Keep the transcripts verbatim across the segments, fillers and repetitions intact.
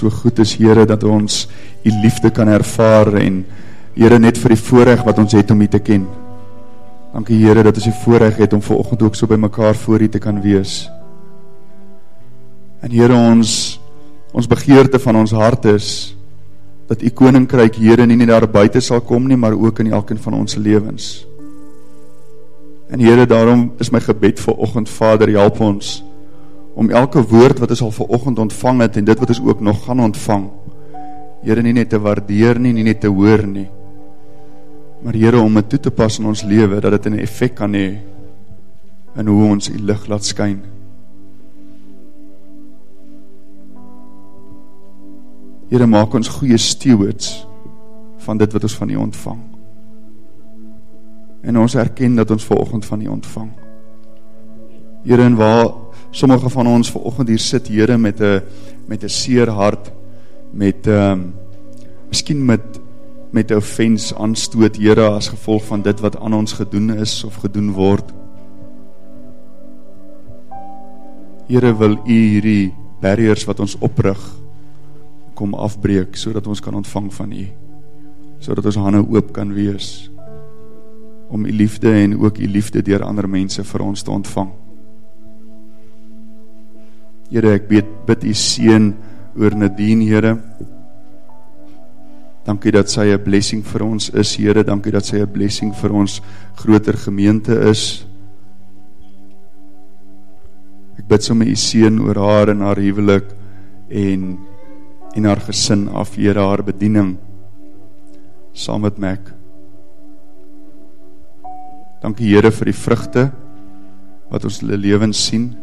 so goed is, Here, dat ons U liefde kan ervaar en, Here, net vir die voorreg wat ons het om U te ken. Dankie, Here, dat ons die voorreg het om vanoggend ook so by mekaar voor U te kan wees. En Here, ons, ons begeerte van ons hart is, dat U koninkryk, Here, nie net daar buite sal kom nie, maar ook in elkeen van ons lewens. En Here, daarom is my gebed vanoggend, Vader, help ons, om elke woord wat ons al vanoggend ontvang het, en dit wat ons ook nog gaan ontvang, Here, nie net te waardeer nie, nie net te hoor nie, maar Here, om het toe te pas in ons lewe, dat het 'n effek kan hê, in hoe ons U lig laat skyn. Here, maak ons goeie stewards van dit wat ons van U ontvang. En ons erken dat ons vanoggend van U ontvang. Here, en waar sommige van ons vanoggend hier sit, Here, met 'n met 'n seer hart, met um, miskien met met 'n offense aanstoot, Here, as gevolg van dit wat aan ons gedoen is of gedoen word. Here, wil U hierdie barriers wat ons oprig kom afbreek, sodat ons kan ontvang van U, sodat ons hande oop kan wees, om U liefde en ook U liefde deur ander mense vir ons te ontvang. Here, ek bid, bid U seën oor Nadine, Here. Dankie dat sy 'n blessing vir ons is, Here. Dankie dat sy 'n blessing vir ons groter gemeente is. Ek bid sommer U seën oor haar en haar huwelik en en haar gesin af, Here, haar bediening saam met Mac. Dankie, Here, vir die vrugte wat ons lewens sien.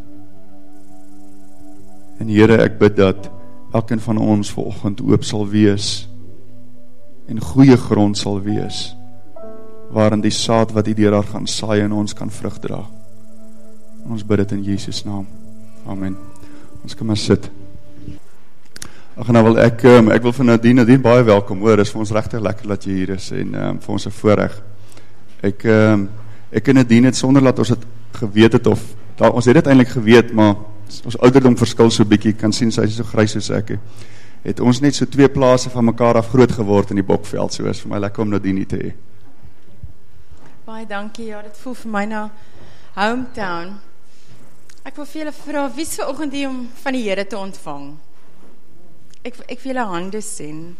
En Here, ek bid dat elkeen van ons vanoggend oop sal wees en goeie grond sal wees, waarin die saad wat U deur haar gaan saai in ons kan vrug dra. En ons bid dit in Jesus naam. Amen. Ons kan maar sit. Ag, nou wil ek, um, ek wil vir Nadine, Nadine baie welkom, hoor, is vir ons regtig lekker dat jy hier is, en um, vir ons 'n voorreg. Ek, um, ek en Nadine het, sonder dat ons het geweet het, of, da, ons het dit eintlik geweet, maar ons ouderdom verskil so bietjie, kan sien, sy is so grys soos ek, he. Het ons net so twee plase van mekaar af groot geword in die Bokveld, so is vir my lekker om Nadine te hê. Baie dankie, ja, dit voel vir my na hometown. Ek wil vir julle vra, wie is vanoggend hier om van die Here te ontvang? Ek, ek wil julle hande sien.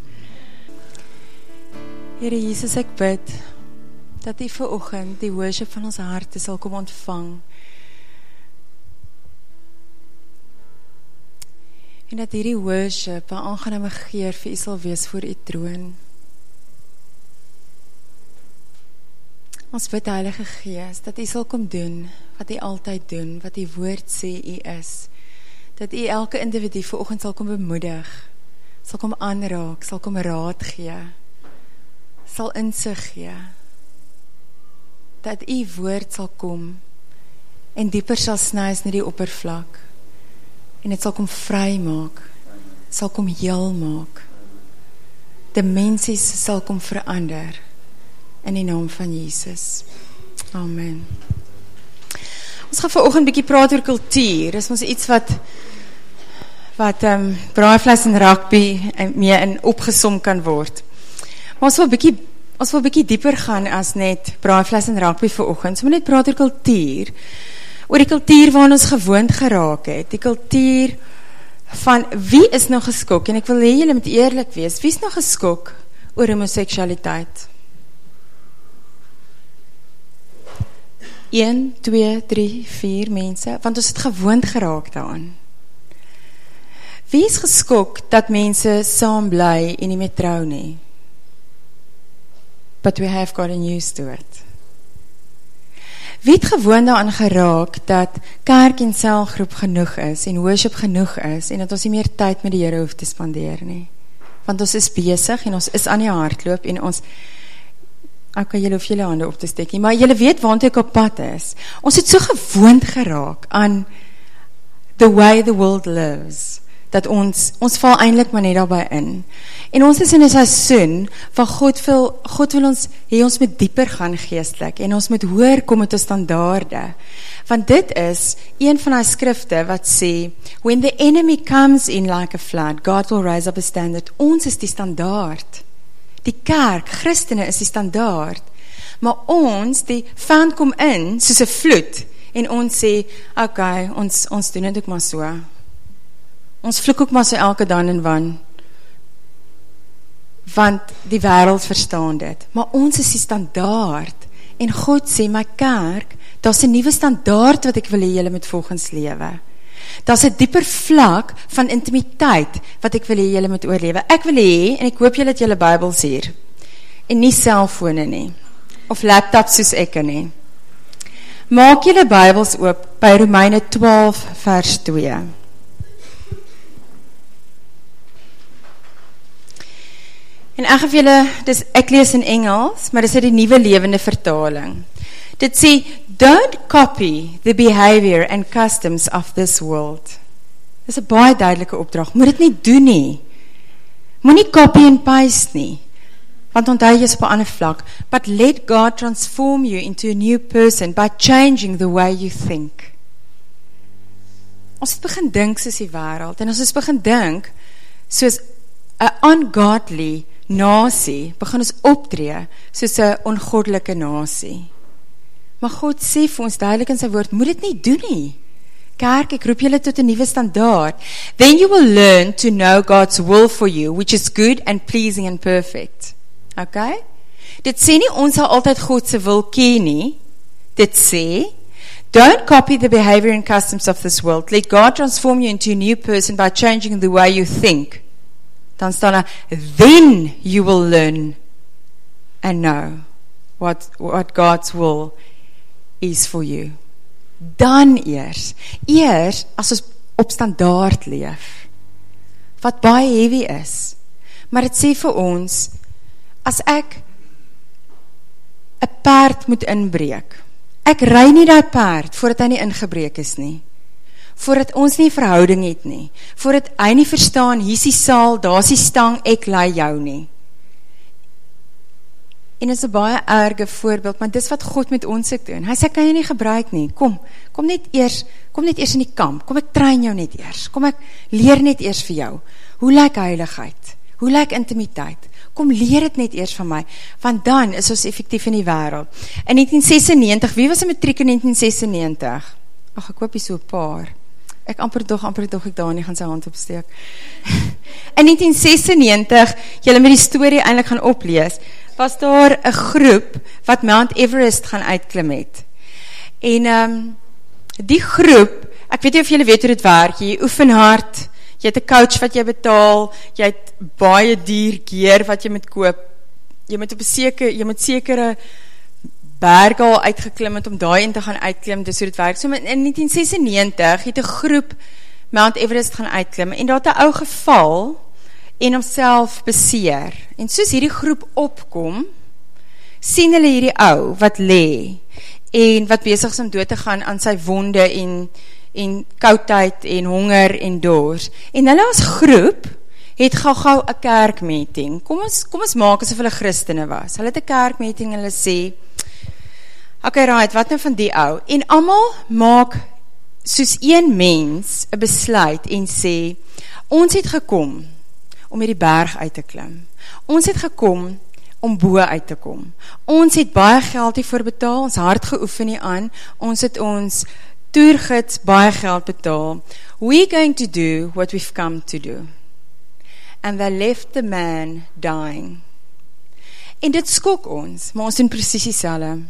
Here Jesus, ek bid, dat U vanoggend die worship van ons harte sal kom ontvang. En dat hierdie worship 'n aangename geur vir U sal wees voor U troon. Ons bid, Heilige Gees, dat U sal kom doen wat U altyd doen, wat U woord sê U is. Dat U elke individu vanoggend sal kom bemoedig, sal kom aanraak, sal kom raad gee, sal insig gee. Dat U woord sal kom en dieper sal sny as net die oppervlak. En dit sal kom vry maak, sal kom heel maak. Dimensies sal kom verander in die naam van Jesus. Amen. Ons gaan vanoggend 'n bietjie praat oor kultuur. Dis mos iets wat wat um, braaivleis en rugby mee in opgesom kan word. Maar ons wil 'n bietjie ons wil 'n bietjie dieper gaan as net braaivleis en rugby vanoggend. So moet net praat oor kultuur. Oor die kultuur waarin ons gewoond geraak het, die kultuur van wie is nou geskok, en ek wil hê julle moet eerlik wees, wie is nou geskok oor homoseksualiteit? een, twee, drie, vier mense, want ons het gewoond geraak daaraan. Wie is geskok dat mense saam bly en nie meer trou nie? But we have gotten used to it. Wie het gewoon daaraan geraak dat kerk en selgroep genoeg is en worship genoeg is en dat ons nie meer tyd met die Here hoef te spandeer nie? Want ons is besig en ons is aan die hardloop en ons, ek kan julle hoef julle hande op te steek nie, maar julle weet waant ek op pad is. Ons het so gewoond geraak aan the way the world lives, dat ons, ons val eintlik maar net daarby in. En ons is in 'n seisoen van God wil, God wil ons, hê ons moet dieper gaan geestelik, en ons moet hoër kom met ons standaarde. Want dit is een van die skrifte wat sê, when the enemy comes in like a flood, God will raise up a standard. Ons is die standaard. Die kerk, Christene is die standaard. Maar ons, die vyand kom in, soos 'n vloed, en ons sê, ok, ons, ons doen dit ook maar so. Ons vloek ook maar so elke dan en wan. Want die wêreld verstaan dit. Maar ons is die standaard. En God sê, my kerk, daar's 'n nuwe standaard wat ek wil hê julle moet volgens lewe. Daar's 'n dieper vlak van intimiteit wat ek wil hê julle moet oorlewe. Ek wil hê, en ek hoop julle het julle Bybels hier, en nie selfone nie, of laptops soos ek nie. Maak julle Bybels oop by Romeine twaalf vers twee. En ek gee julle, dis, ek lees in Engels, maar dis uit die nuwe lewende vertaling. Dit sê, don't copy the behavior and customs of this world. Dis 'n baie duidelike opdrag. Moet dit nie doen nie. Moenie copy and paste nie. Want onthou jy is op 'n ander vlak. But let God transform you into a new person by changing the way you think. Ons het begin dink soos die wêreld, en ons het begin dink soos 'n ungodly nasie, begin ons optree soos 'n ongoddelike nasie. Maar God sê vir ons duidelik in sy woord, moet dit nie doen nie. Kerk, ek roep julle tot 'n nuwe standaard. Then you will learn to know God's will for you, which is good and pleasing and perfect. Okay? Dit sê nie ons sal altyd God se wil ken nie. Dit sê, don't copy the behavior and customs of this world. Let God transform you into a new person by changing the way you think. Dan staan daar, then you will learn and know what, what God's will is for you. Dan eers, eers as ons op standaard leef, wat baie heavy is, maar het sê vir ons, as ek 'n perd moet inbreek, ek ry nie daai perd voordat hy nie ingebreek is nie, voordat ons nie verhouding het nie, voordat hy nie verstaan, hier is die saal, daar is die stang, ek lei jou nie. En dit is 'n baie erge voorbeeld, maar dis wat God met ons ook doen. Hy sê, kan jy nie gebruik nie, kom, kom net eers, kom net eers in die kamp, kom ek train jou net eers, kom ek leer net eers vir jou, hoe lyk heiligheid, hoe lyk intimiteit, kom leer dit net eers van my, want dan is ons effektief in die wêreld. In negentien sesennegentig, wie was 'n matriek in negentien sesennegentig? Ag, ek hoop jy so 'n paar. Ek amper tog, amper tog ek daar nie gaan sy hand opsteek. In negentien sesennegentig, julle met die storie eintlik gaan oplees, was daar 'n groep wat Mount Everest gaan uitklim het. En um, die groep, ek weet nie of julle weet hoe dit werk, jy oefen hard, jy het 'n coach wat jy betaal, jy het baie duur gear wat jy moet koop, jy moet op 'n sekere, jy moet sekere berge al uitgeklim het om daai in te gaan uitklim, dis hoe dit werk. So in negentien sesennegentig het 'n groep Mount Everest gaan uitklim, en daar het 'n ou geval, en homself beseer. En soos hierdie groep opkom, sien hulle hierdie ou wat lê, en wat besig is om dood te gaan aan sy wonde, en, en koudheid, en honger, en dors. En hulle as groep, het gou-gou 'n kerkmeeting. Kom ons, kom ons maak asof hulle Christene was. Hulle het 'n kerkmeeting, en hulle sê, ok, right, wat nou van die ou? En almal maak, soos een mens, 'n besluit, en sê, ons het gekom, om hierdie berg uit te klim. Ons het gekom om bo uit te kom. Ons het baie geld hiervoor betaal, ons hard geoefen nie aan, ons het ons toergids baie geld betaal. We're going to do what we've come to do. And they left the man dying. En dit skok ons, maar ons doen presies dieselfde.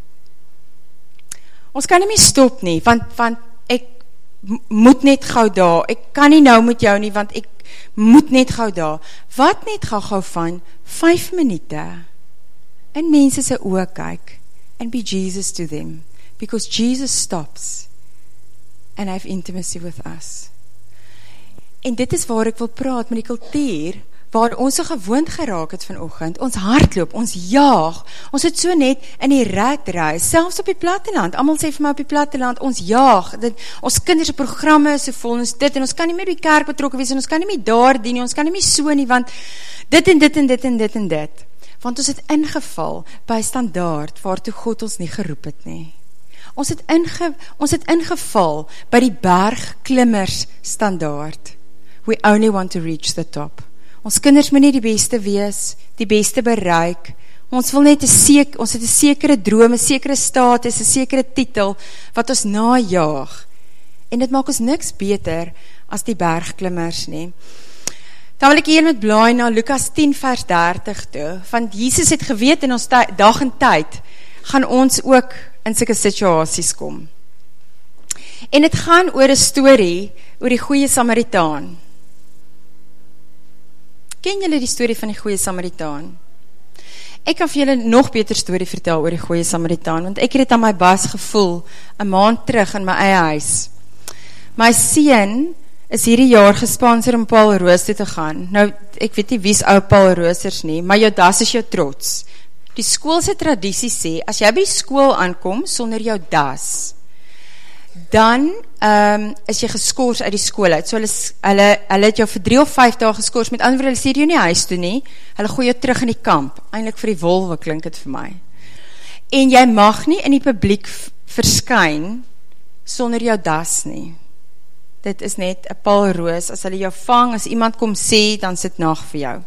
Ons kan nie meer stop nie, want, want ek moet net gou daar, ek kan nie nou met jou nie, want ek moet net gou daar. Wat net gou gou van vyf minute in mense se oë kyk and be Jesus to them, because Jesus stops and have intimacy with us. En dit is waar ek wil praat met die kultuur waar ons so gewoond geraak het vanoggend, ons hardloop, ons jaag, ons het so net in die rat ry, selfs op die platteland, almal sê vir my op die platteland, ons jaag, dit, ons kinders programme is so vol, ons dit, en ons kan nie meer by die kerk betrokke wees, en ons kan nie meer daar dien nie, ons kan nie meer so nie, want dit en dit en dit en dit en dit, want ons het ingeval by standaard, waartoe God ons nie geroep het nie. Ons het, inge, ons het ingeval by die bergklimmers standaard. We only want to reach the top. Ons kinders moet nie die beste wees, die beste bereik. Ons wil net 'n seek, ons het 'n sekere droom, 'n sekere status, 'n sekere titel wat ons najaag. En dit maak ons niks beter as die bergklimmers nie. Dan wil ek hier met blaai na Lukas tien vers dertig toe, want Jesus het geweet in ons dag en tyd gaan ons ook in sulke situasies kom. En dit gaan oor 'n storie oor die goeie Samaritaan. Ken julle die storie van die goeie Samaritaan? Ek kan vir julle nog beter storie vertel oor die goeie Samaritaan, want ek het dit aan my bas gevoel, 'n maand terug in my eie huis. My seun is hierdie jaar gesponsor om Paul Roos toe te gaan. Nou, ek weet nie wie's ou Paul Roosers nie, maar jou das is jou trots. Die skoolse tradisie sê, as jy by skool aankom sonder jou das, dan um, is jy geskors uit die skool uit. So hulle, hulle, hulle het jou vir drie of vyf dae geskors, met ander woorde, hulle stuur jou nie huis toe nie, hulle gooi jou terug in die kamp, eintlik vir die wolwe klink het vir my. En jy mag nie in die publiek verskyn sonder jou das nie. Dit is net 'n Paul Roos, as hulle jou vang, as iemand kom sê, dan sit nag vir jou.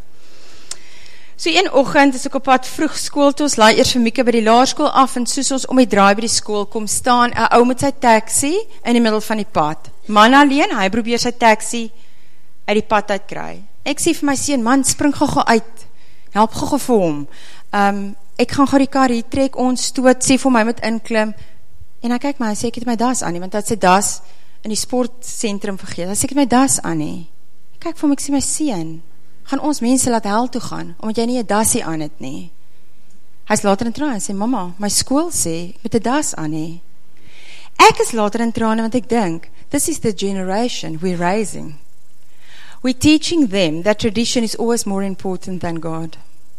So een oggend is ek op pad vroeg skool toe, ons laai eers vir Mieke by die laerskool af, en soos ons om die draai by die skool kom staan, 'n ou met sy taxi in die middel van die pad. Man alleen, hy probeer sy taxi uit die pad uit kry. Ek sê vir my seun, man, spring gou-gou uit, help gou-gou vir hom. Um, ek gaan gou die kar hier trek, ons stoot, sê vir my met inklim, en hy kyk my, hy sê ek het my das aan nie, want hy het sy das in die sportcentrum vergeet, hy sê ek het my das aan nie. Ek kyk vir hom, ek sê my seun, gaan ons mense laat hel toe gaan, omdat jy nie 'n dasie aan het nie. Hy is later in trane, en sê, mama, my skool sê, ek moet 'n das aan nie. Ek is later in trane, want ek dink, this is the generation we're raising. We're teaching them that tradition is always more important than God.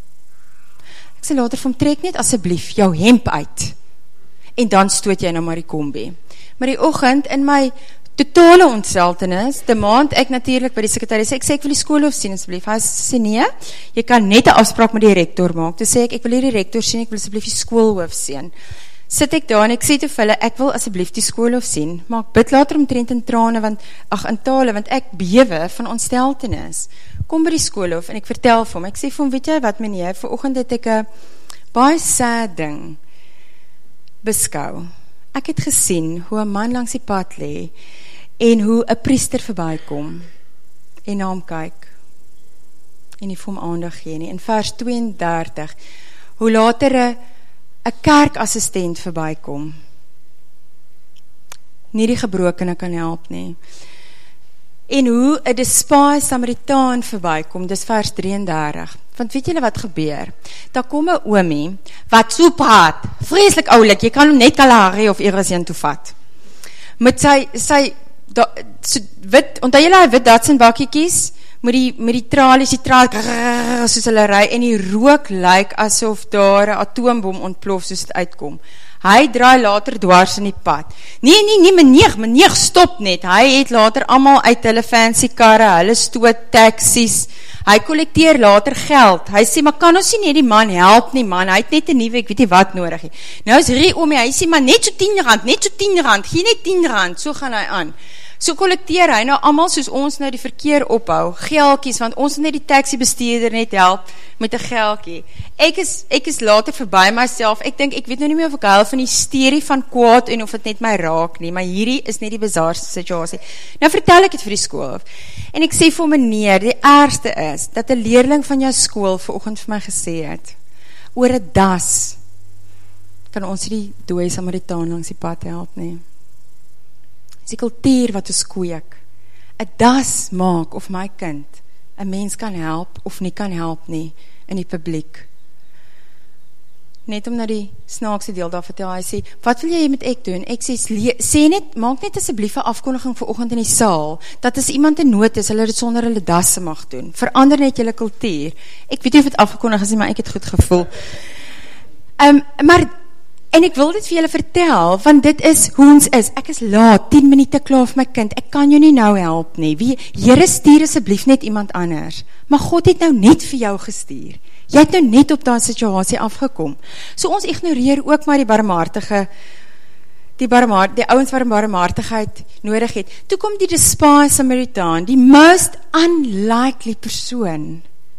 Ek sê later vir hom, trek net asseblief jou hemp uit, en dan stoot jy nou maar die kombi. Maar die oggend, in my totale ontsteltenis, die maand ek natuurlik by die sekretaris, ek sê ek wil die skoolhoof sien asseblief, hy sê nee, jy kan net 'n afspraak met die rektor maak, toe sê ek, ek wil hier die rektor sien, ek wil asseblief die skoolhoof sien. Sit ek daar en ek sê te vir hulle, ek wil asseblief die skoolhoof sien, maar ek bid later omtrent in trane, want, ag in tale, want ek bewe van ontsteltenis. Kom by die skoolhoof en ek vertel vir hom, ek sê vir hom, weet jy wat meneer, vanoggend het ek 'n baie sad ding beskou. Ek het gesien hoe 'n man langs die pad lê en hoe 'n priester verbykom en na hom kyk en nie vir hom aandag gee nie. In vers twee en dertig, hoe later 'n 'n kerkassistent verbykom, nie die gebrokene kan help nie. En hoe 'n despised Samaritaan verbykom, dis vers drie en dertig. Want weet julle wat gebeur? Daar kom 'n oomie wat so praat, vreeslik oulik, jy kan hom net Kalahari of Erasien toe vat. Met sy sy da, so wit, onthou julle hy wit Datsun bakkietjies met die met die tralies, die traal soos hulle ry, en die rook lyk asof daar 'n atoombom ontplof soos dit uitkom. Hy draai later dwars in die pad. Nee, nee, nee, meneer, meneer, stop net. Hy het later almal uit hulle fancy karre, hulle stoot taksies. Hy kollekteer later geld. Hy sê, maar kan ons nie net die man help nie, man? Hy het net 'n nuwe, ek weet nie wat nodig nie. Nou is rie om hy, hy sê, maar net so tien rand, net so tien rand, gee net tien rand, so gaan hy aan. So kollekteer hy nou almal soos ons nou die verkeer ophou, geldjies, want ons net die taxibestuurder net help met 'n geldjie. Ek is ek is later verby myself. Ek dink ek weet nou nie meer of ek huil van die hysterie van kwaad en of dit net my raak nie, maar hierdie is net die bizarste situasie. Nou vertel ek dit vir die skool. En ek sê vir meneer, die ergste is dat 'n leerling van jou skool vanoggend vir my gesê het oor 'n das kan ons die dooie Samaritaan langs die pad help nie. Dis die kultuur wat ons kweek. 'n Das maak of my kind 'n mens kan help of nie kan help nie in die publiek. net om na die snaakse deel daar vertel, hy sê, wat wil jy met ek doen? Ek sê, sê net, maak net asseblief 'n afkondiging vir oggend in die saal, dat as iemand in nood is, hulle dit sonder hulle dasse mag doen. Verander net julle kultuur. Ek weet nie of het afgekondig is nie, maar ek het goed gevoel. Um, maar, en ek wil dit vir julle vertel, want dit is hoe ons is. Ek is laat, tien minute klaar vir my kind, ek kan jou nie nou help nie. Wie, Here stuur asseblief net iemand anders. Maar God het nou net vir jou gestuur. Jy het nou net op daardie situasie afgekom. So ons ignoreer ook maar die barmhartige, die, barmhart, die ouens wat barmhartigheid nodig het. Toe kom die despised Samaritaan, die most unlikely persoon.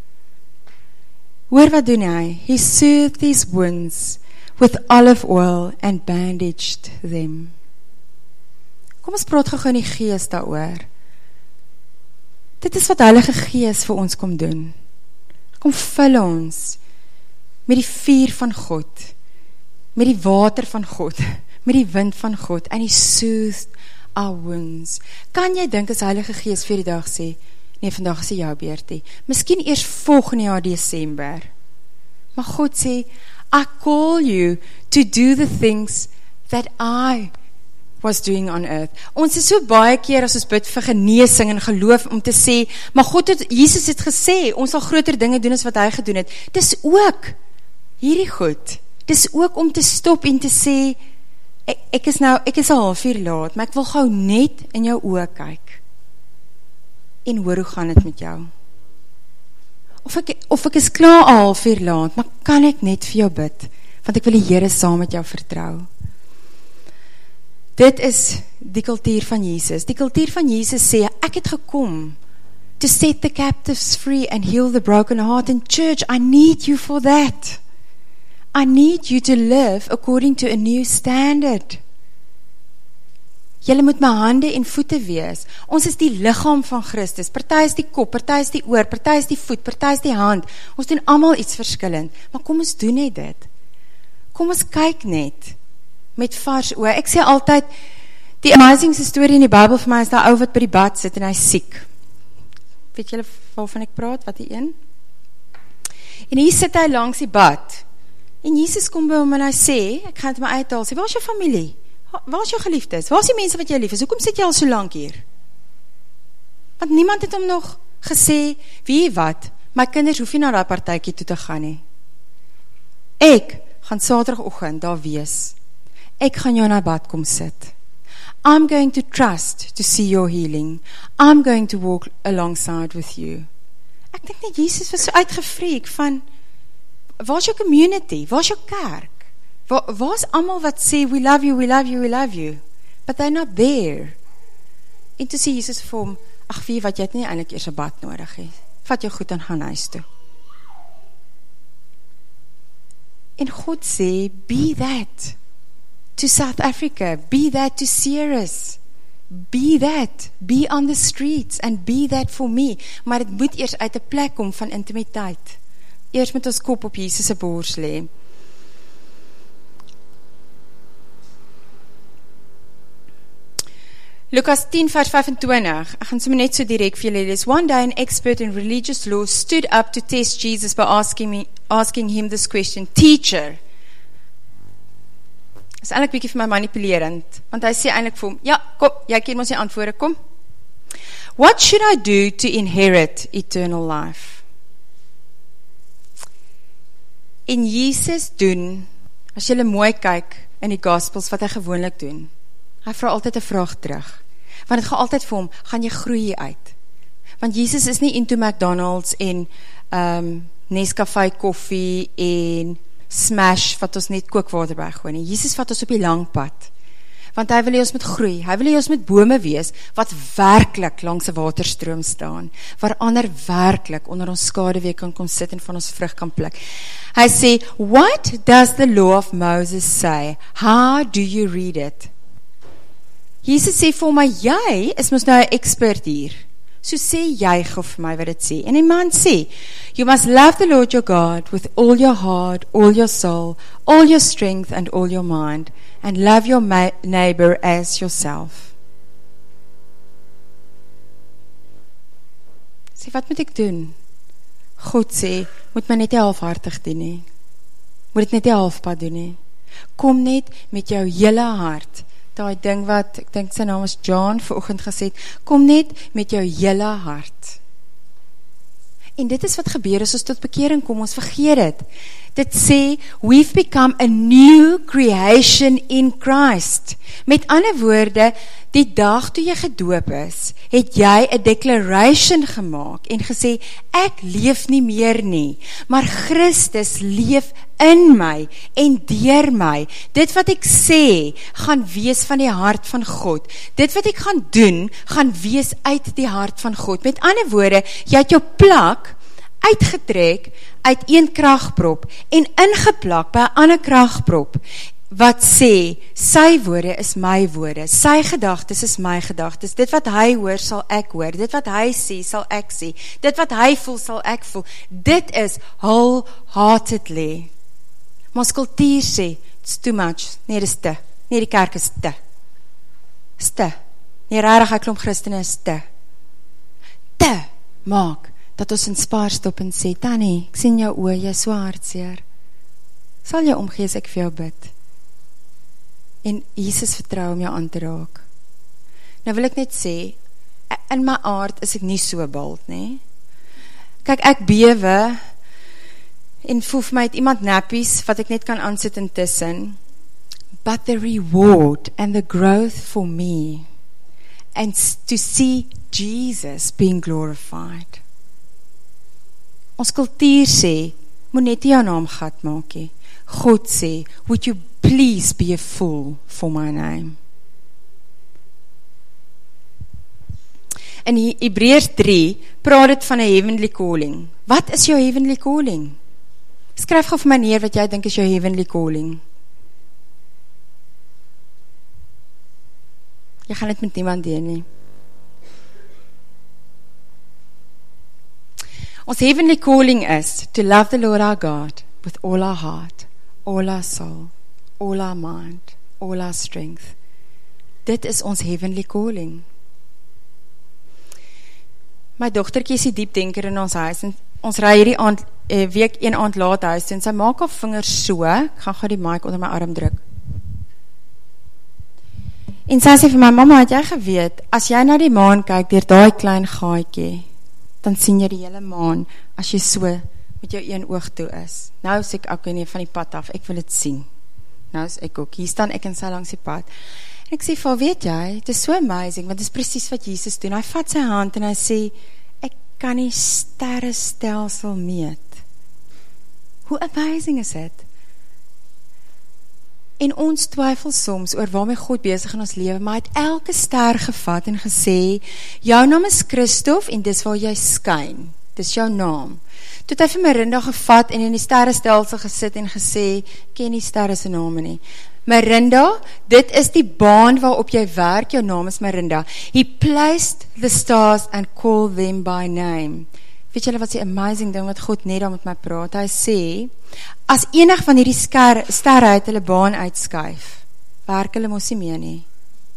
Hoor wat doen hy? He soothed his wounds with olive oil and bandaged them. Kom ons praat gou in die gees daaroor. Dit is wat Heilige Gees vir ons kom doen. Kom vul ons met die vuur van God, met die water van God, met die wind van God, and he soothed our wounds. Kan jy dink as Heilige Gees vir die dag sê, nee, vandag is jou beurtie, miskien eers volgende jaar Desember, maar God sê, I call you to do the things that I was doing on earth. Ons is so baie keer as ons bid vir genesing en geloof om te sê, maar God het, Jesus het gesê, ons sal groter dinge doen as wat hy gedoen het. Dis ook hierdie goed. Dis ook om te stop en te sê, ek, ek is nou, ek is al halfuur laat, maar ek wil gou net in jou oë kyk. En hoor, hoe gaan dit met jou? Of ek, of ek is klaar al halfuur laat, maar kan ek net vir jou bid? Want ek wil die Here saam met jou vertrou. Dit is die kultuur van Jesus. Die kultuur van Jesus sê, ek het gekom to set the captives free and heal the broken heart. And church, I need you for that. I need you to live according to a new standard. Julle moet my hande en voete wees. Ons is die liggaam van Christus. Party is die kop, party is die oor, party is die voet, party is die hand. Ons doen almal iets verskillend. Maar kom ons doen net dit. Kom ons kyk net met vars oë. Ek sê altyd, die amazingste storie in die Bybel vir my is daar ou wat by die bad sit en hy is siek. Weet julle waarvan ek praat? Wat die een? En hier sit hy langs die bad. En Jesus kom by hom en hy sê, ek gaan het my uithaal, sê, waar is jou familie? Waar is jou geliefdes? Waar is die mense wat jy lief is? Hoekom sit jy al so lang hier? Want niemand het hom nog gesê, wie wat, my kinders hoef nie na die partytjie toe te gaan nie. Ek gaan Saterdagoggend daar wees. Ek gaan jou na bad kom sit. I'm going to trust to see your healing. I'm going to walk alongside with you. Ek dink net, Jesus was so uitgefreek van, waar is jou community? Waar is jou kerk? Waar, waar is allemaal wat sê, we love you, we love you, we love you? But they're not there. En toe sê Jesus vir hom, ag wie wat, jy het nie eintlik eers 'n bad nodig hê. Vat jou goed en gaan huis toe. En God sê, be that to South Africa, be that to Ceres, be that, be on the streets, and be that for me. Maar het moet eers uit 'n plek kom van intimiteit. Eers met ons kop op Jesus se bors lê. Lukas tien vers vyf-en-twintig, ek gaan sommer net so direk vir julle lees. One day an expert in religious law stood up to test Jesus by asking, me, asking him this question, Teacher, is eintlik bietjie vir my manipulerend, want hy sê eintlik vir hom, ja, kom, jy ken mos die antwoorde, kom. What should I do to inherit eternal life? En Jesus doen, as julle mooi kyk in die Gospels, wat hy gewoonlik doen, hy vra altyd 'n vraag terug, want het gaan altyd vir hom, gaan jy groei uit? Want Jesus is nie into McDonald's en um, Nescafé koffie en Smash, wat ons net kookwater bygooi nie. Jesus vat ons op die lang pad, want hy wil hê ons moet groei, hy wil hê ons moet bome wees, wat werklik langs 'n waterstroom staan, waar ander werklik onder ons skaduwee kan kom sit en van ons vrug kan pluk. Hy sê, what does the law of Moses say? How do you read it? Jesus sê vir my, jy is mos nou 'n expert hier, so sê jy gou vir my wat dit sê. En die man sê, you must love the Lord your God with all your heart, all your soul, all your strength and all your mind, and love your neighbor as yourself. Sê, wat moet ek doen? God sê, moet my net nie halfhartig doen nie. moet dit net die halfpad doen nie. Kom net met jou hele hart, daai ding wat, ek dink sy naam was John, vanoggend gesê het, kom net met jou hele hart. En dit is wat gebeur as ons tot bekering kom, ons vergeet dit. Dit sê, we've become a new creation in Christ. Met ander woorde, die dag toe jy gedoop is, het jy 'n declaration gemaak en gesê, ek leef nie meer nie, maar Christus leef in my en deur my. Dit wat ek sê, gaan wees van die hart van God. Dit wat ek gaan doen, gaan wees uit die hart van God. Met ander woorde, jy het jou plak uitgetrek uit een kragprop en ingeplak by 'n ander kragprop, wat sê, sy woorde is my woorde, sy gedagtes is my gedagtes, dit wat hy hoor sal ek hoor, dit wat hy sê sal ek sê, dit wat hy voel sal ek voel, dit is wholeheartedly. Maar ons kultuur sê, it's too much, nee, dit is te, nee, die kerk is te, is te, nee, rarig, ek klomp Christene is te, te, maak, dat ons in Spaar stop en sê, Tannie, ek sien jou oë, jy is so hartseer, sal jy omgee as ek vir jou bid, en Jesus vertrou om jou aan te raak. Nou wil ek net sê, in my aard is ek nie so bald, nie. Kyk, ek bewe, en voel vir my het iemand nappies, wat ek net kan aansit intussen, but the reward and the growth for me, and to see Jesus being glorified. Ons kultuur sê, moet net jou naam gat maak nie. God sê, would you please be a fool for my name? In Hebreërs drie praat dit van 'n heavenly calling. Wat is jou heavenly calling? Skryf gou vir my neer wat jy dink is jou heavenly calling. Jy gaan dit met niemand deel nie. Ons heavenly calling is to love the Lord our God with all our heart, all our soul, all our mind, all our strength. Dit is ons heavenly calling. My dogtertjie is die diepdenker in ons huis, en ons ry hierdie aand, eh, week een aand laat huis, en sy maak haar vingers so, ek gaan gou die mic onder my arm druk. En sy sê vir my, mama, het jy geweet, as jy na die maan kyk, deur daai klein gaatjie, dan sien jy die hele maan, as jy so met jou een oog toe is. Nou sê ek, ek nie van die pad af, ek wil het sien. Nou is ek ook, hier staan ek en sy langs die pad. En ek sê, vir weet jy, het is so amazing, want het is precies wat Jesus doen. Hy vat sy hand en hy sê, ek kan nie sterrestelsel meet. Hoe amazing is dit? En ons twyfel soms oor waarmee God besig in ons lewe, maar hy het elke ster gevat en gesê, jou naam is Christof en dis waar jy skyn. Dis jou naam. Toe het hy vir Marinda gevat en in die sterrestelsel gesit en gesê, ken die sterre se name nie. Marinda, dit is die baan waarop jy werk, jou naam is Marinda. He placed the stars and called them by name. Weet julle wat die amazing ding wat God net daar met my praat? Hy sê, as enig van hierdie sterre uit hulle baan uitskuif, werk hulle mos nie meer nie.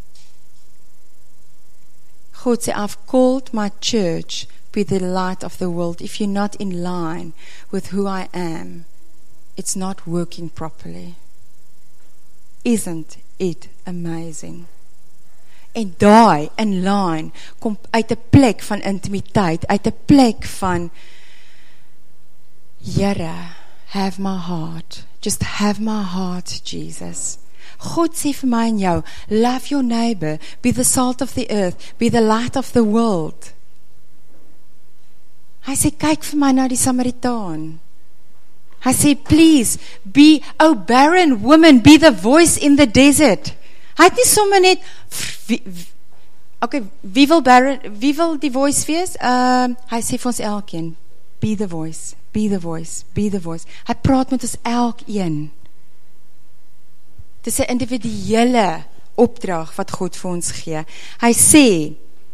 God sê, I've called my church be the light of the world. If you're not in line with who I am, it's not working properly. Isn't it amazing? En daai in line kom uit 'n plek van intimiteit, uit 'n plek van Here, have my heart, just have my heart, Jesus. God sê vir my en jou, love your neighbor, be the salt of the earth, be the light of the world. Hy sê, kyk vir my na die Samaritaan. Hy sê, please, be, oh barren woman, be the voice in the desert. Hy het nie sommer net, wie, okay, wie wil, barren, wie wil die voice wees? Uh, hy sê vir ons elkeen, be the voice, be the voice, be the voice. Hy praat met ons elkeen. Dit is 'n individuele opdrag wat God vir ons gee. Hy sê,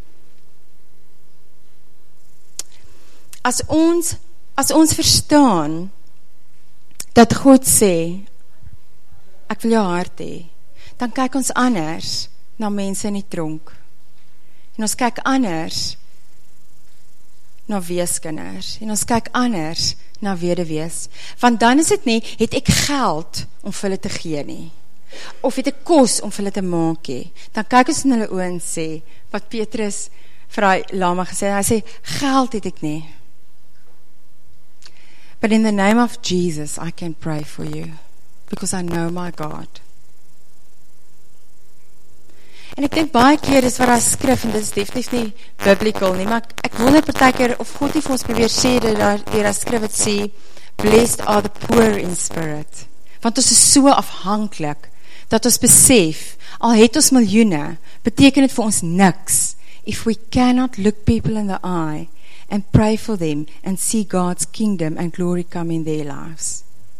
as ons, as ons verstaan, dat God sê, ek wil jou hart hê, dan kyk ons anders na mense in die tronk. En ons kyk anders na weeskinders, en ons kyk anders na weduwees, want dan is dit nie, het ek geld om vir hulle te gee nie, of het ek kos om vir hulle te maak nie, dan kyk ons in hulle oë en sê, wat Petrus vir die lama gesê, hy sê, geld het ek nie, but in the name of Jesus, I can pray for you, because I know my God. En ek dink baie keer is wat daar skrif, en dit is definitief nie biblical nie, maar ek, ek wonder partykeer, of God nie vir ons probeer sê, dat daar, daar skrif het sê, blessed are the poor in spirit, want ons is so afhanklik, dat ons besef, al het ons miljoene, beteken het vir ons niks, if we cannot look people in the eye, and pray for them, and see God's kingdom and glory come in their lives.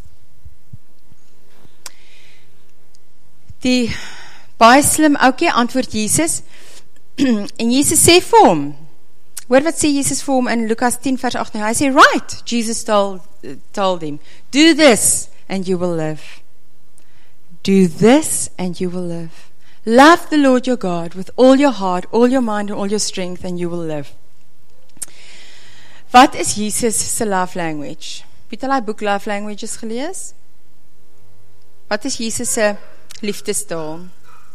Die baie slim oukie antwoord Jesus, en Jesus sê vir hom, hoor wat sê Jesus vir hom in Lukas ten vers agt, hy sê, right, Jesus told, told him, do this and you will live. Do this and you will live. Love the Lord your God with all your heart, all your mind and all your strength and you will live. Wat is Jesus se love language? Het jy die boek Love Languages gelees? Wat is Jesus se liefdestaal?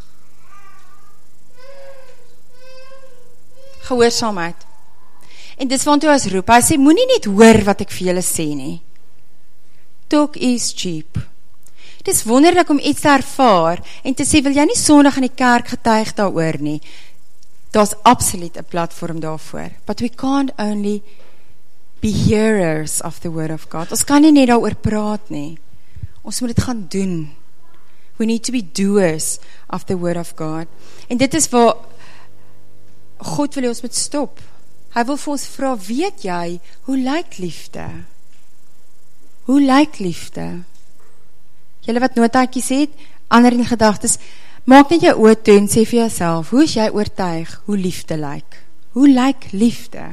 Gehoorsaamheid. En dis want hy ons roep, hy sê, moenie net hoor wat ek vir julle sê nie. Talk is cheap. Dit is wonderlik om iets te ervaar, en te sê, wil jy nie sondig in die kerk getuig daaroor nie, daar is absoluut een platform daarvoor, but we can't only be hearers of the word of God, ons kan nie net daaroor praat nie, ons moet dit gaan doen, we need to be doers of the word of God, en dit is waar God wil ons moet stop. Hy wil vir ons vra, weet jy, hoe lyk liefde? Hoe lyk liefde? Julle wat notaatjies het, ander in gedagtes, maak net jou oor toe en sê vir jouself, hoe is jy oortuig hoe liefde lyk? Hoe lyk liefde?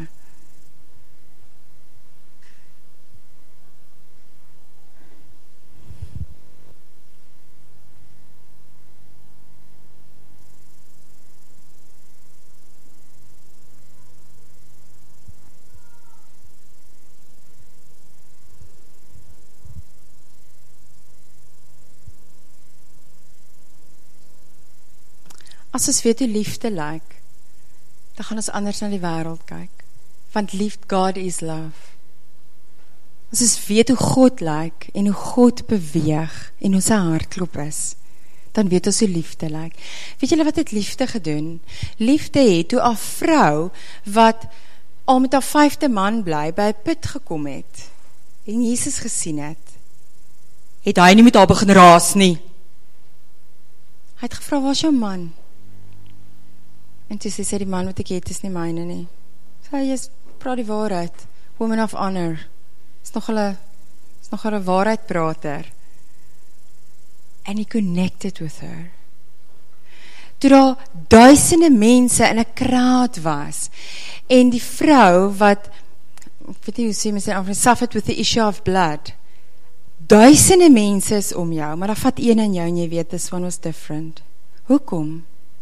As ons weet hoe liefde lyk, dan gaan ons anders na die wêreld kyk. Want lief, God is love. As ons weet hoe God lyk, en hoe God beweeg, en hoe sy hartklop is, dan weet ons hoe liefde lyk. Weet julle wat het liefde gedoen? Liefde het, toe 'n vrou, wat al met haar vyfde man bly, by 'n put gekom het, en Jesus gesien het, het hy nie met haar begin raas nie. Hy het gevra, waar is jou man? En toe sê sy, die man wat ek het is nie myne nie. Sy, jy praat die waarheid, woman of honor, is nog hulle, is nog hulle waarheidprater. And he connected with her. Toe daar duisende mense in 'n crowd was, en die vrou wat, ek weet nie hoe sê mense, suffered with the issue of blood, duisende mense is om jou, maar daar vat een in jou, en jy weet, this one was different. Hoekom?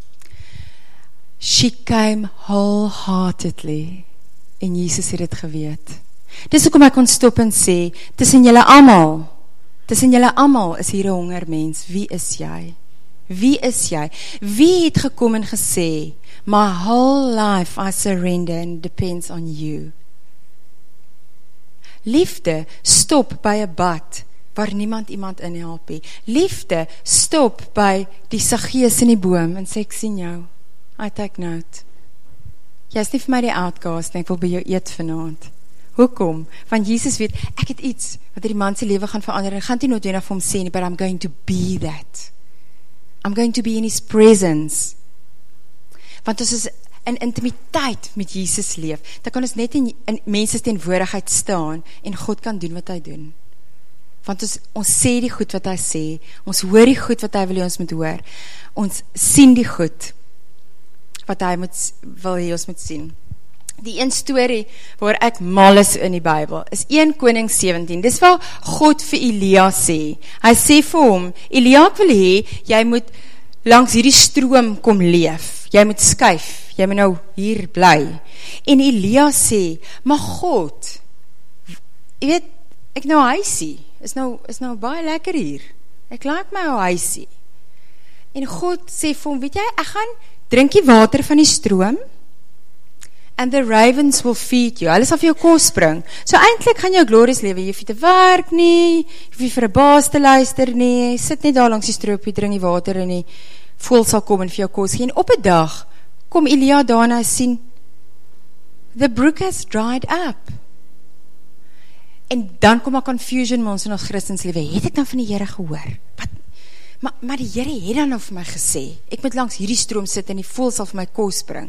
She came wholeheartedly, en Jesus het dit geweet. Dis hoekom ek kon stop en sê, tussen julle almal, tussen julle almal is hier 'n honger mens, wie is jy? Wie is jy? Wie het gekom en gesê, my whole life I surrender and depends on you? Liefde stop by 'n bad, waar niemand iemand inhelp nie. Liefde stop by die Saggeus in die boom, en sê, ek sien jou. I take note. Jy is nie vir my die outcast, en ek wil by jou eet vanaand. Hoekom? Want Jesus weet, ek het iets, wat die man se lewe gaan verander, en gaan nie noodwendig vir hom sê nie, but I'm going to be that. I'm going to be in his presence. Want ons is in intimiteit met Jesus leef, dan kan ons net in, in mense teenwoordigheid staan, en God kan doen wat hy doen. Want ons, ons sê die goed wat hy sê, ons hoor die goed wat hy wil hê ons moet hoor, ons sien die goed, wat hy moet, wil hy ons moet sien. Die een storie waar ek mal is in die Bybel, is een Koning sewentien, dis waar God vir Elia sê, hy sê vir hom, Elia, ek wil hê, jy moet langs hierdie stroom kom leef, jy moet skuif, jy moet nou hier bly. En Elia sê, maar God, jy weet, ek nou huisie, is nou, is nou baie lekker hier, ek like my huisie. En God sê vir hom, weet jy, ek gaan drink die water van die stroom, and the ravens will feed you, hulle sal vir jou kos bring, so eintlik gaan jou glorious lewe, jy hoef nie te werk nie, jy hoef nie vir 'n baas te luister nie, sit net daar langs die stroopie, drink die water en die voël sal kom en vir jou kos gee, en op 'n dag, kom Elia daarna en sien, the brook has dried up, en dan kom 'n confusion met ons in ons Christenslewe, het ek nou van die Here gehoor, wat, maar, maar die Here het dan nou vir my gesê, ek moet langs hierdie stroom sit en die voël sal vir my kos bring.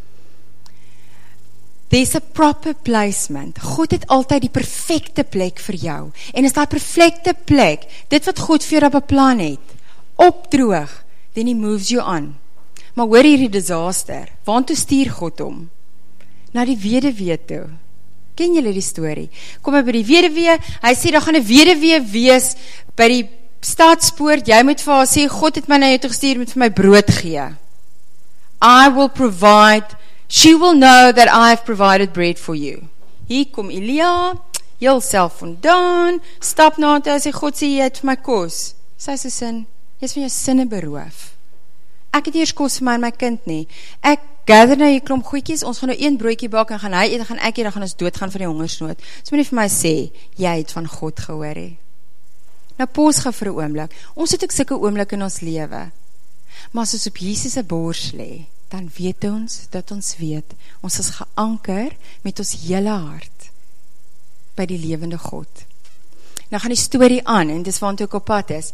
There's a proper placement. God het altyd die perfekte plek vir jou. En is daai perfekte plek, dit wat God vir jou beplan het, opdroog, then he moves you on. Maar hoor hierdie disaster, waartoe stuur God hom? Na die weduwee toe. Ken julle die storie? Kom hy by die weduwee, hy sê, daar gaan 'n weduwee wees by die stadspoort, jy moet vir haar sê, God het my na jou toe gestuur, moet vir my brood gee. I will provide She will know that I have provided bread for you. Hier kom Elia, heel selfvoldaan, stap na toe, sê, God sê, jy het vir my kos. Sy sê sin, jy is van jou sinne beroof. Ek het eers kos vir my en my kind nie. Ek gather nou hier klomp goedjies, ons gaan nou een broodjie bak, en gaan hy eet, en gaan ek eet, dan gaan ons doodgaan van die hongersnood. So moet jy vir my sê, jy het van God gehoor he. Nou pos gou vir 'n oomblik. Ons het ook sulke oomblikke in ons lewe. Maar as ons op Jesus se bors lê, dan weet ons, dat ons weet, ons is geanker met ons hele hart by die lewende God. Nou gaan die storie aan, en dis waartoe ek op pad is.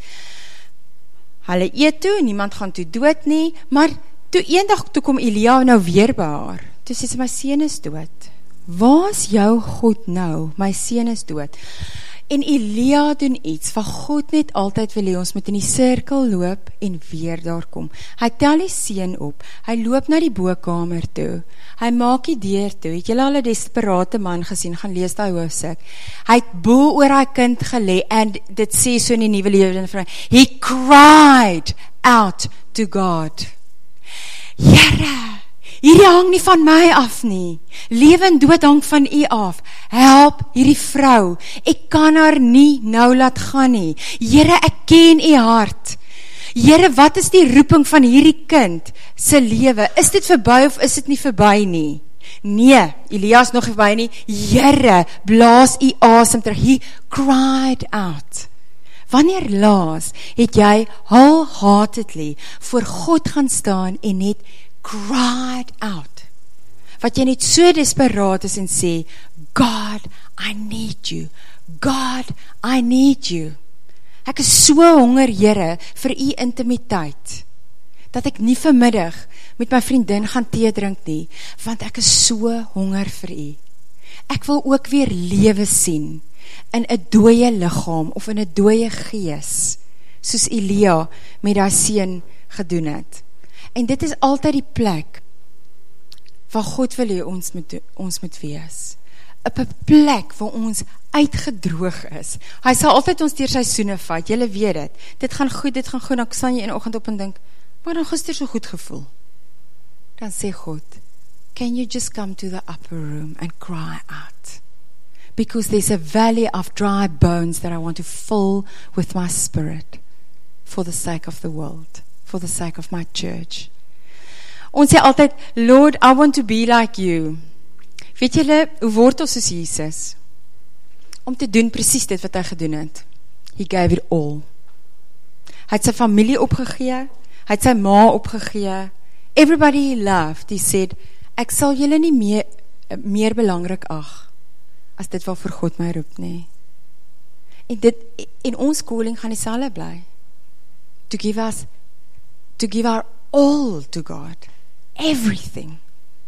Hulle eet toe, niemand gaan toe dood nie, maar toe eendag toe kom Elia nou weer by haar. Toe sê sy, my seun is dood. Waar is jou God nou? My seun is dood. En Elia doen iets, wat God net altyd wil hê, ons moet in die sirkel loop en weer daar kom. Hy tel die seun op, hy loop na die bokamer toe, hy maak die deur toe, het julle al 'n desperate man gesien, gaan lees daai hoofstuk, hy het bo oor hy kind gelê, en dit sê so in die Nuwe Lewende Vertaling, he cried out to God. Here, hierdie hang nie van my af nie, lewe en dood hang van u af, help hierdie vrou, ek kan haar nie nou laat gaan nie, Here, ek ken u hart, Here, wat is die roeping van hierdie kind se lewe, is dit verby of is dit nie verby nie? Nee, Elia is nog verby nie, Here, blaas u asem terug, he cried out. Wanneer laas het jy wholeheartedly voor God gaan staan en net cried out, wat jy net so desperaat is en sê, God, I need you, God, I need you, ek is so honger, Here, vir u intimiteit, dat ek nie vanmiddag met my vriendin gaan tee drink nie, want ek is so honger vir u, ek wil ook weer lewe sien, in 'n dooie liggaam, of in 'n dooie gees, soos Elia met die seun gedoen het. En dit is altyd die plek waar God wil hê ons moet, ons moet wees. Op 'n plek waar ons uitgedroog is. Hy sal altyd ons deur seisoene vat, julle weet dit. Dit gaan goed, dit gaan goed, dan staan jy in die oggend op en dink, maar dan gister so goed gevoel. Dan sê God, can you just come to the upper room and cry out? Because there's a valley of dry bones that I want to fill with my spirit for the sake of the world, for the sake of my church. Ons sê altyd, Lord, I want to be like you. Weet julle, hoe word ons soos Jesus? Om te doen presies dit wat hy gedoen het. He gave it all. Hy het sy familie opgegee, hy het sy ma opgegee, everybody he loved, he said, ek sal julle nie meer, meer belangrik ag, as dit wat vir God my roep nie. En dit, en ons calling gaan dieselfde bly. To give us, to give our all to God. Everything.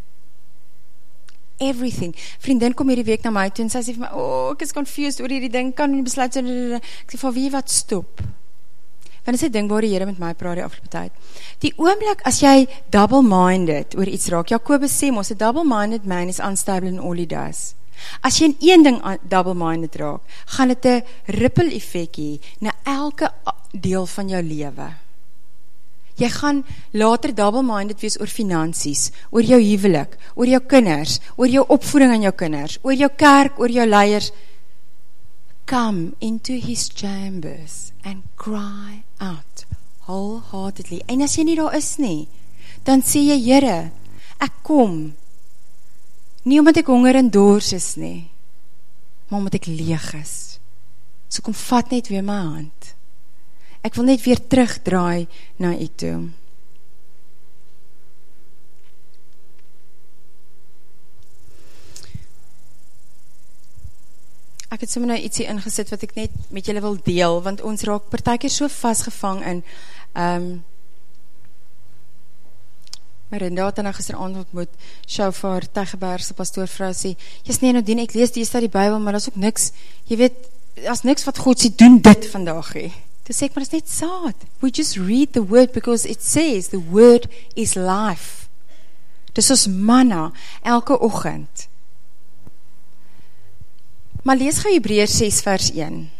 Everything. Vriendin kom hierdie week na my toe en sy sê vir my, oh, ek is confused oor hierdie ding, kan nie besluit, so, ek sê, van wie wat stop? Want is die ding waar die Here met my praat die afgelope tyd. Die oomblik as jy double-minded oor iets raak, Jakobus sê mos, a double-minded man is unstable in all he does. As jy in een ding double-minded raak, gaan dit 'n ripple effek hê na elke deel van jou lewe. Jy gaan later double-minded wees oor finansies, oor jou huwelik, oor jou kinders, oor jou opvoeding aan jou kinders, oor jou kerk, oor jou leiers. Come into his chambers and cry out wholeheartedly. En as jy nie daar is nie, dan sê jy, Here, ek kom, nie omdat ek honger en dors is nie, maar omdat ek leeg is. So kom vat net weer my hand. Ek wil net weer terugdraai na U toe. Ek het sommer nou ietsie ingesit wat ek net met julle wil deel, want ons raak partykeer so vasgevang in um, Marinda het nou gisteraand ontmoet, Shofar, Tygerbergse pastoorvrou sê, jy's nee, nou dien, ek lees die die Bybel, maar daar is ook niks, jy weet, as niks wat God sê, doen dit vandag hê. Toe sê ek, maar dit is net saad. We just read the word, because it says, the word is life. Dis ons manna, elke oggend. Maar lees gou Hebreërs ses vers een.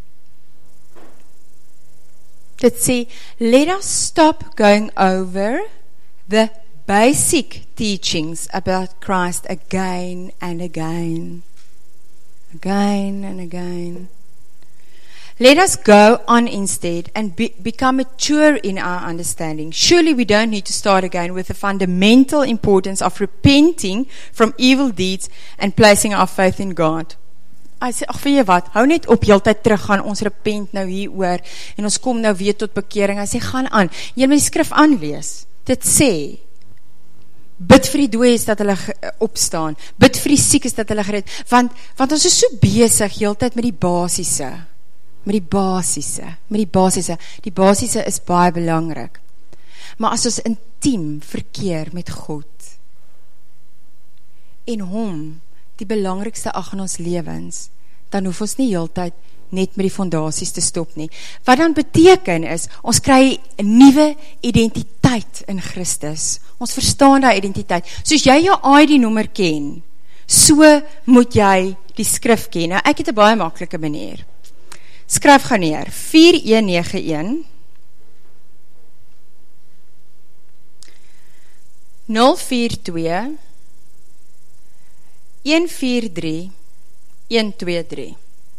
Dit sê, let us stop going over the basic teachings about Christ again and again. Again and again. Let us go on instead and be, become mature in our understanding. Surely we don't need to start again with the fundamental importance of repenting from evil deeds and placing our faith in God. Hy sê, ach, weet jy wat, hou net op heeltyd terug gaan, ons repent nou hier oor, en ons kom nou weer tot bekering. Hy sê, gaan aan, jy moet die skrif aanlees, dit sê, bid vir die dooies dat hulle opstaan, bid vir die siekes dat hulle gered, want, want ons is so besig heeltyd met die basiese, met die basiese, met die basiese, die basiese is baie belangrik, maar as ons intiem verkeer met God, en hom, die belangrikste ag in ons lewens, dan hoef ons nie heeltyd net met die fondasies te stop nie. Wat dan beteken is, ons kry 'n nuwe identiteit in Christus. Ons verstaan daai identiteit. Soos jy jou I D-nommer ken, so moet jy die skrif ken. Nou, ek het 'n baie maklike manier. Skryf gaan neer, vier een nege een, nul vier twee, een vier drie, een twee drie.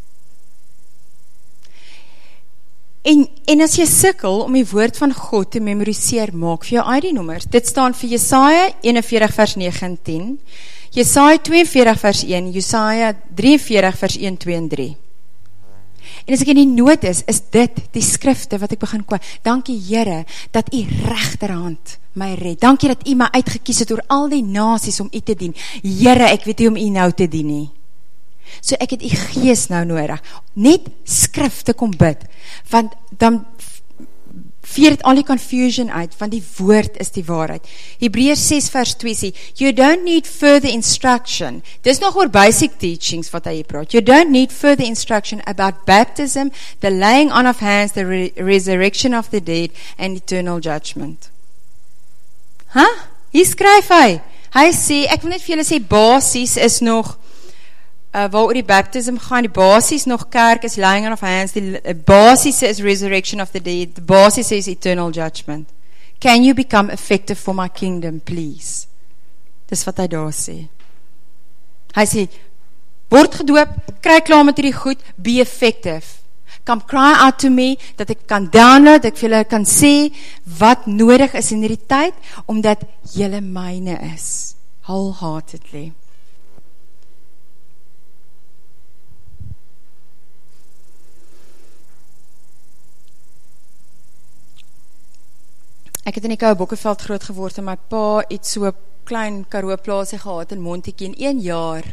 En, en as jy sukkel om die woord van God te memoriseer, maak vir jou I D-nommers. Dit staan vir Jesaja eenenveertig vers nege en tien, Jesaja tweeënveertig vers een, Jesaja drieënveertig vers een, twee en drie. En as ek in die nood is, is dit die skrifte wat ek begin kwaai. Dankie Here, dat U regterhand my red. Dankie dat U my uitgekies het oor al die nasies om U te dien. Here, ek weet nie om U nou te dien nie. So ek het U gees nou nodig. Net skrifte kom bid, want dan veer het al die confusion uit, want die woord is die waarheid. Hebreërs ses vers twee sê, you don't need further instruction. Dis nog oor basic teachings wat hy praat. You don't need further instruction about baptism, the laying on of hands, the re resurrection of the dead, and eternal judgment. Ha? Huh? Hier skryf hy. Hy sê, ek wil net vir julle sê, basis is nog Uh, waar oor die baptism gaan, die basis nog kerk is laying on of hands, die uh, basis is resurrection of the dead, the basis is eternal judgment. Can you become effective for my kingdom, please? Dis wat hy daar sê. Hy sê, word gedoop, kry klaar met hierdie goed, be effective. Come cry out to me, dat ek kan download, dat ek vir julle kan sê, wat nodig is in hierdie tyd, omdat julle myne is, wholeheartedly. Ek het in die Koue Bokkeveld groot geword en my pa het so klein Karoo plaasie gehad in Montetjie en een jaar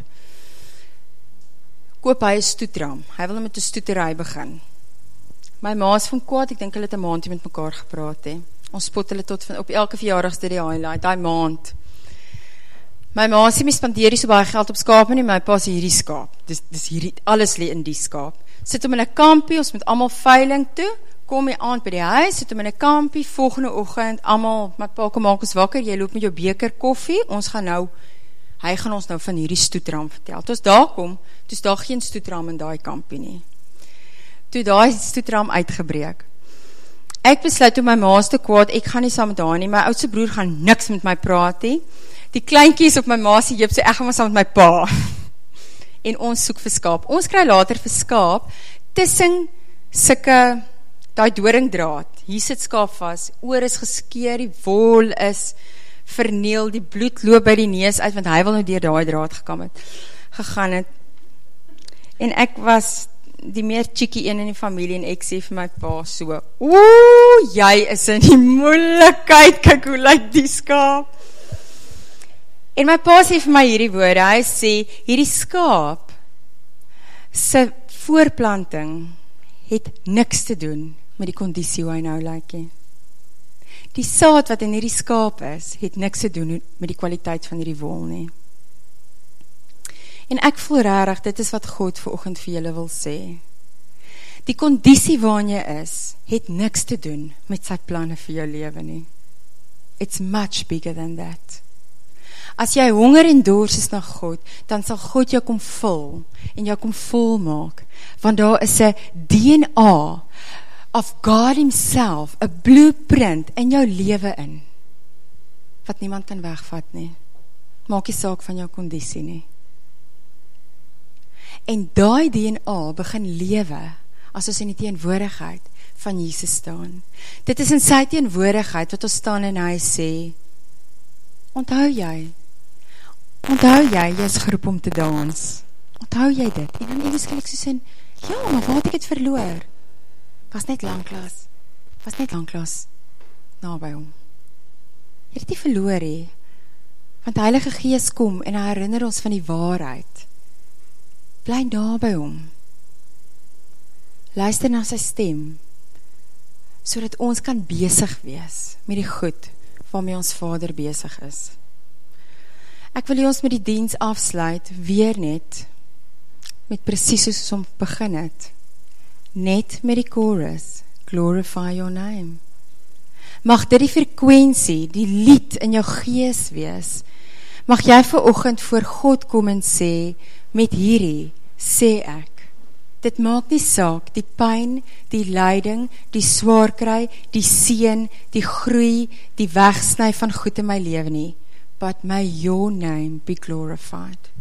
koop hy 'n stoetram. Hy wil met 'n stoetery begin. My ma is van kwaad, ek dink hulle het 'n maandjie met mekaar gepraat he. Ons spot hulle tot van, op elke verjaardagsdag die highlight, daai maand. My ma sê my spandeer nie so baie geld op skape nie, my pa sê hierdie skaap. Dis dis hierdie alles lê in die skaap. Sit hom in 'n kampie, ons met almal veiling toe. Kom jy aan by die huis, sit hom in 'n kampie, volgende oggend, almal, my pa kom maak ons wakker, jy loop met jou beker koffie, ons gaan nou, hy gaan ons nou van hierdie stoetram vertel. Toe ons daar kom, toe is daar geen stoetram in daai kampie nie. Toe daai stoetram uitgebreek. ek besluit om my ma's te kwaad, ek gaan nie saam met haar nie, my oudste broer gaan niks met my praat nie, die kleintjies op my ma se heup sê, ek gaan maar saam met my pa, en ons soek vir skaap, ons kry later vir skaap, tussen sikke, daai doringdraad, hier sit skaap vas, oor is geskeer, die wol is verneel, die bloed loop by die neus uit, want hy wil nou deur daai draad gekam het, gegaan het, en ek was die meer cheeky een in die familie, en ek sê vir my pa so, oeh, jy is in die moeilikheid, kyk hoe lyk die skaap, en my pa sê vir my hierdie woorde, hy sê, hierdie skaap, sy voorplanting, het niks te doen, met die kondisie hoe hy nou lyk nie. Die saad wat in hierdie skaap is, het niks te doen met die kwaliteit van hierdie wol nie. En ek voel rarig, dit is wat God vanoggend vir julle wil sê. Die kondisie waarin jy is, het niks te doen met sy planne vir jou lewe nie. It's much bigger than that. As jy honger en dors is na God, dan sal God jou kom vul, en jou kom vol maak, want daar is 'n D N A of God himself, 'n blueprint in jou lewe in, wat niemand kan wegvat nie. Maak nie saak van jou kondisie nie. En daai D N A begin lewe, as ons in die teenwoordigheid van Jesus staan. Dit is in sy teenwoordigheid, wat ons staan en hy sê, onthou jy, onthou jy, jy is geroep om te dans, onthou jy dit, en dan ewesklik soos in, ja, maar waar het ek het verloor? Was net langklaas, was net langklaas, na by hom. Jy het nie verloor he, want die Heilige Gees kom, en hy herinner ons van die waarheid, bly na by hom, luister na sy stem, so dat ons kan besig wees, met die goed, waarmee ons Vader besig is. Ek wil ons met die diens afsluit, weer net, met precies soos ons begin het, net met die chorus, glorify your name. Mag dit die frekwensie, die lied in jou gees wees, mag jy vanoggend voor God kom en sê, met hierdie, sê ek, dit maak nie saak, die pyn, die lyding, die swaar kry, die seën, die groei, die wegsny van goed in my lewe nie, but may your name be glorified.